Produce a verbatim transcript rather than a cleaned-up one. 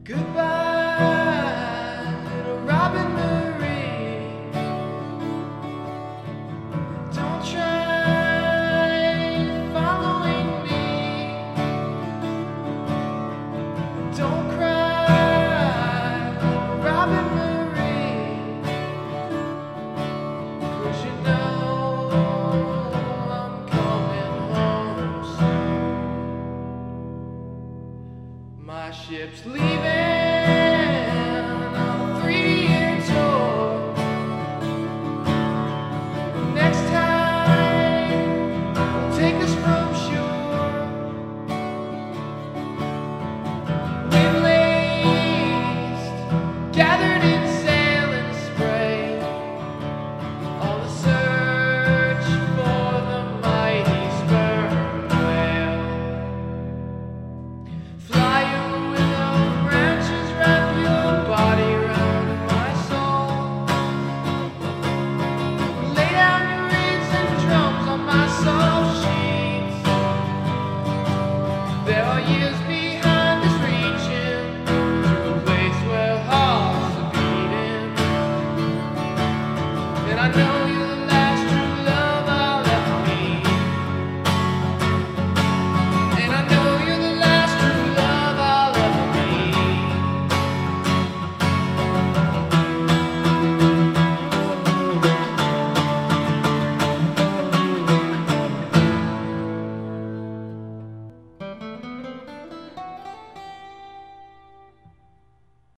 Goodbye, little Robin Marie. Don't try following me. Don't cry, little Robin Marie. 'Cause you know I'm coming home soon. My ship's leaving.